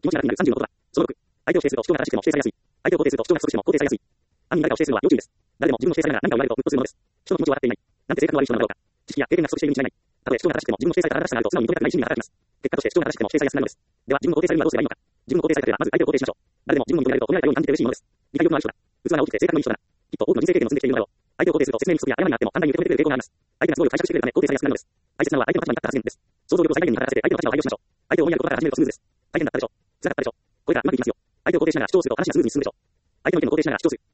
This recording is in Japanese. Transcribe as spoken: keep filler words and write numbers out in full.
気持ちが楽になるさんじゅうのことだ。そのろく、相手を否定すると主張が正しくても否定されやすい。相手を肯定すると主張が不足しても肯定されやすい。暗に誰かを否定するのは要注意です。誰でも自分を否定されながら何かを言われるとムッとするものです。人の気持ちを分かっていない。なんて性格の悪い人なのだろうか。知識や経験が不足しているに違いない。たとえ主張が正しくても自分を否定されたら正しくなると素直に認めたくない心理が働きます。結果として主張が正しくても否定されやすくなるのです。では自分を肯定されるにはどうすればいいのか。自分を肯定されたければまず相手を肯定しましょう。誰でも自分を認められると褒められたように感じて嬉しいものです。理解力のある人だ。器が大きくて性格のいい人だな。きっと多くの人生経験を積んできているのだろう。相手を肯定すると説明不足や誤りがあっても簡単に受け止めてくれる傾向があります。相手がすごいを解釈してくれるため肯定されやすくなるのです。大切なのは相手の立場に立った発言です。想像力を最大限に働かせて相手の立場を配慮しましょう。相手を思いやることから始めるとスムーズです。大変だったでしょ。辛かったでしょ。これからうまくいきますよ。相手を肯定しながら主張すると話がスムーズに進むでしょう。相手の意見を肯定しながら主張する。